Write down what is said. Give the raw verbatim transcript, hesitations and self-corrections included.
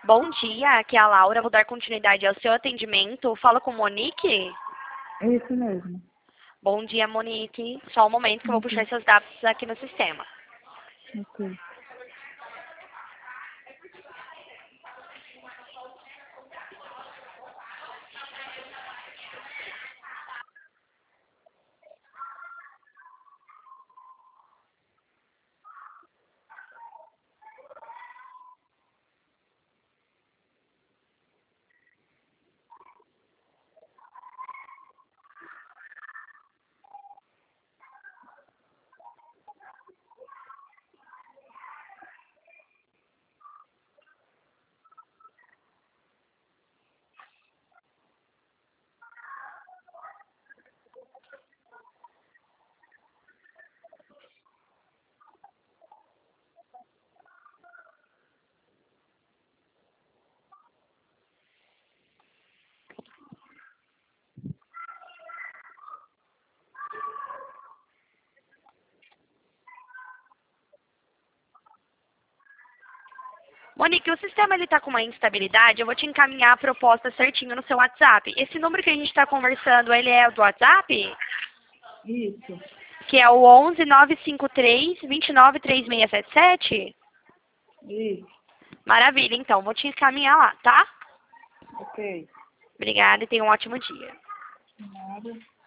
Bom dia, aqui é a Laura, vou dar continuidade ao seu atendimento. Fala com Monique? É isso mesmo. Bom dia, Monique. Só um momento que eu vou puxar Ok. seus dados aqui no sistema. Ok. Monique, o sistema ele tá com uma instabilidade, eu vou te encaminhar a proposta certinho no seu WhatsApp. Esse número que a gente está conversando, ele é o do WhatsApp? Isso. Que é o onze nove cinco três, dois nove três seis sete sete? Isso. Maravilha, então, vou te encaminhar lá, tá? Ok. Obrigada e tenha um ótimo dia. Nada.